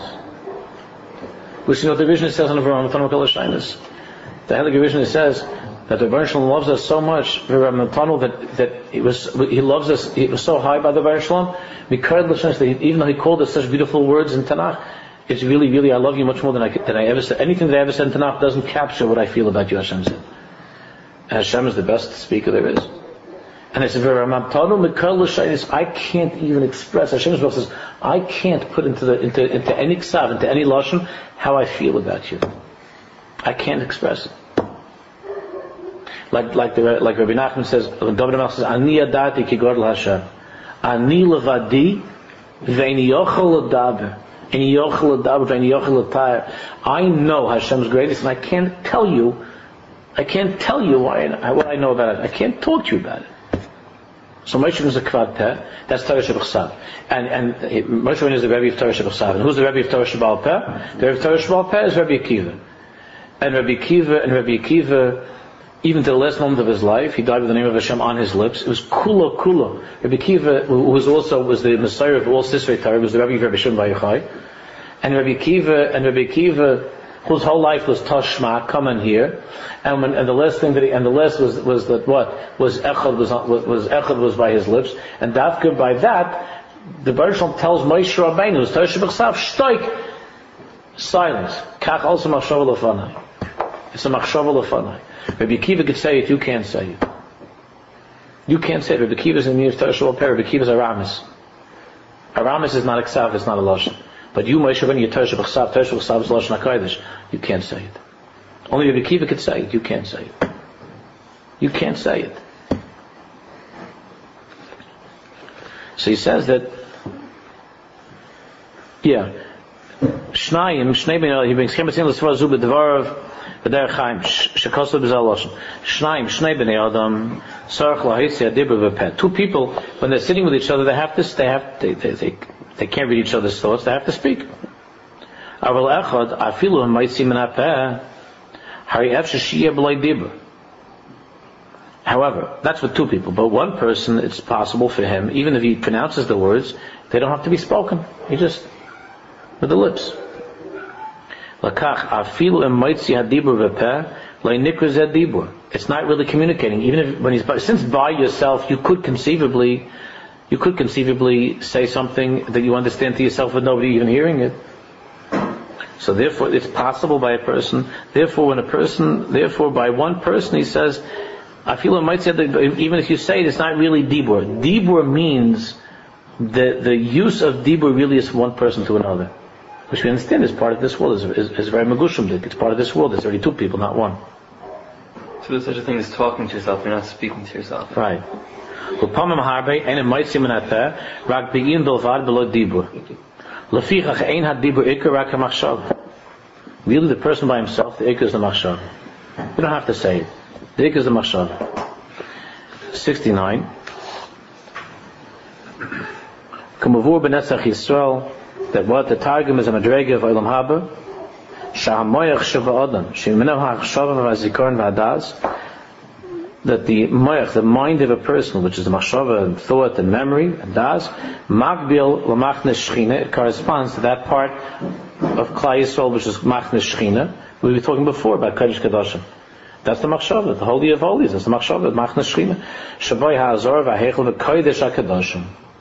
Which you know the vision says on v'roim tonu l'kol l'shaynos. The Heilige Vision says that the Baruch Shalom loves us so much, that he loves us. He was so high by the Baruch Shalom. That even though he called us such beautiful words in Tanakh, it's really, really, I love you much more than I ever said. Anything that I ever said in Tanakh doesn't capture what I feel about you, Hashem said. And Hashem is the best speaker there is. And I said, I can't even express. Hashem says, I can't put into any ksav, into any lashon, how I feel about you. I can't express it. Like Rabbi Nachman says, when David HaMelech says, Ani yadati ki godel Hashem. Ani levadi ve'eni yochel l'daber. Eni yochel l'daber ve'eni yochel l'tayr. I know Hashem's greatness, and I can't tell you what I know about it. I can't talk to you about it. So Moshe is a kvad peh. That's Torah Shebachsav. And Moshe is the Rebbe of Torah Shebachsav. And who's the Rebbe of Torah Sheba'al Peh? The Rebbe of Torah Sheba'al Peh is Rabbi Akiva. And Rabbi Akiva, even to the last moment of his life, he died with the name of Hashem on his lips. It was kula. Rabbi Akiva, who was the Messiah of all Sisrei Torah, was the Rabbi of Rabbi Shimon Bar Yochai. And Rabbi Akiva, whose whole life was Tashma, come in here. And the last thing was that what? Was Echad was by his lips. And Dafka by that, the Baruch Shalom tells Moshe Rabbeinu, who's Torah Shebachsav, shtoik. Silence. Kach also machshava lefanai. It's a machshava lefanai. Rabbi Akiva could say it, you can't say it. You can't say it. Rabbi Akiva is in the Torah Sheba'al Peh. Rabbi Akiva is Aramis. Aramis is not a ksav, it's not a lashon. But you, Moshe Rabbeinu, your Torah Shebachsav is lashon HaKodesh. You can't say it. Only Rabbi Akiva could say it. You can't say it. You can't say it. So he says that, Shnei ben he brings chemetzin l'svar zu b'dvarav b'derech chaim shekosu b'zal lashon. Shnei ben Adam sarach lahitzi adibur v'peh. Two people, when they're sitting with each other, they can't read each other's thoughts. They have to speak. Aval echad afilu ha'maytzi min ha'peh hari efsheh shiyeh b'loi dibur. However, that's for two people. But one person, it's possible for him, even if he pronounces the words, they don't have to be spoken. He just with the lips. It's not really communicating. Even if since by yourself you could conceivably say something that you understand to yourself with nobody even hearing it. So therefore it's possible by a person. Therefore by one person he says, even if you say it, it's not really dibur. Dibur means the use of dibur really is from one person to another. Which we understand is part of this world, is very magushimdik. It's part of this world. There's already two people, not one. So there's such a thing as talking to yourself, you're not speaking to yourself. Right. Really the person by himself, the ikr is the machshav. You don't have to say it. The ikr is the machshav. 69. Kamavur b'netzach Yisrael, that what the Targum is a madrega of Olam Haba, Sha'amoyach Sheva Adam, She'minah ha'achshava v'azikaron v'adas, that the moyach, the mind of a person, which is the machshava and thought and memory and das, magbil l'machnes shechina, it corresponds to that part of Klal Yisrael which is machnes shechina. We were talking before about Kodesh Kadoshim. That's the machshava, the holy of holies. That's the machshava, machnes shechina. Shaboy ha'azor v'heichel v'kodesh ha'kadoshim.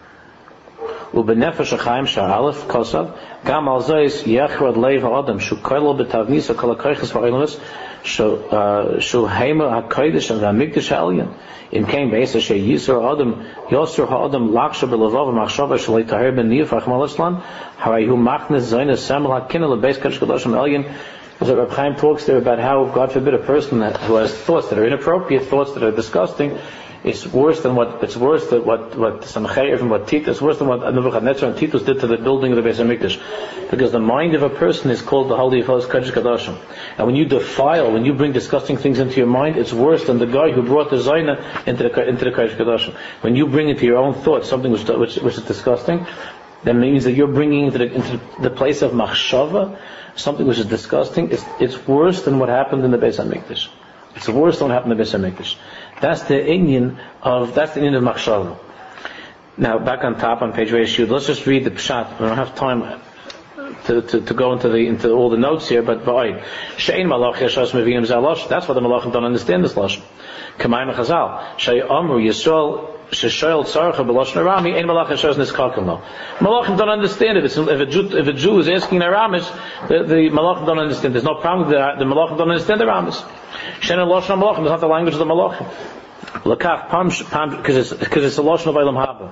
ובנפש החיים שהאלף כוסף גם על זה יחרד לב האדם שהוא כולל בתבניס וכל הכיחס והאילומס שהוא הימה הקודש והמקדש העליון אם כן בעצם שיסר האדם יוסר האדם לחשב בלבוב ומחשבה שלא יטהר בניף רחמנא ליצלן הרי הוא מכנס זיין סמל הכינא לבייס קודש קדושים העליון. So Reb Chaim talks there about how, God forbid, a person who has thoughts that are inappropriate, thoughts that are disgusting, it's worse than what Samcheir and what Titus, worse than what Nebuchadnezzar and Titus did to the building of the Beis HaMikdash. Because the mind of a person is called the Holy of Holies, Kodesh Kadoshim. And when you defile, when you bring disgusting things into your mind, it's worse than the guy who brought the Zayna into the Kodesh Kadoshim. When you bring into your own thoughts something which is disgusting, that means that you're bringing into the place of Machshava something which is disgusting. It's worse than what happened in the Beis HaMikdash. It's worse than what happened in the Beis HaMikdash. That's the inyan of Machshava. Now back on top on page Reish Yud, let's just read the Pshat. We don't have time to go into all the notes here, but Shein Malach Yeshos Meviim Zalosh. That's why the Malachim don't understand this Lashon. Kamayim Chazal Shei Amru Yisrael Sheshoel Tzarcha B'Lashon Arami Ein Malach Yeshos Niskakim Lo. Malachim don't understand it. If a Jew is asking Aramish, the Malachim don't understand. There's no problem that the Malachim don't understand Aramish. Shein Lashon Malachim is not the language of the Malachim. Lakach Pam because it's a Lashon of Olam Haba.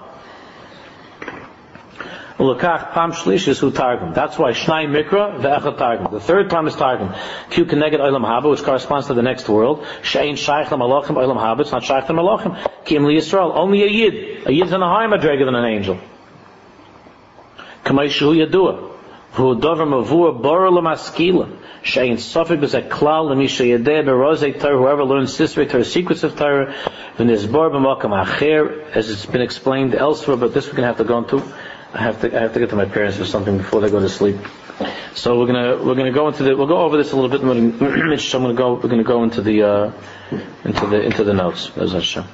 Ulakach Pam Shlish Hu Targum. That's why Shnai Mikra ve'Echad Targum. The third time is Targum. Q Keneged Olam Haba, which corresponds to the next world. Shein Shaykh LaMalachim Olam Haba. It's not Shaykh LaMalachim. Kim Li Yisrael. Only a Yid. A Yid's in a higher madrega than an angel. Kamay Shu Yadua. V'hu Dover Mavua Bora L'Maskila. Shein Sofik B'Zeh Klal L'Misha Yadeh B'Rozei Torah. Whoever learns Sisrei Torah, secrets of Torah. V'Nizbor B'Makam Acher, as it's been explained elsewhere, but this we're going to have to go into. I have to get to my parents for something before they go to sleep. So we'll go over this a little bit. We're going to go into the notes.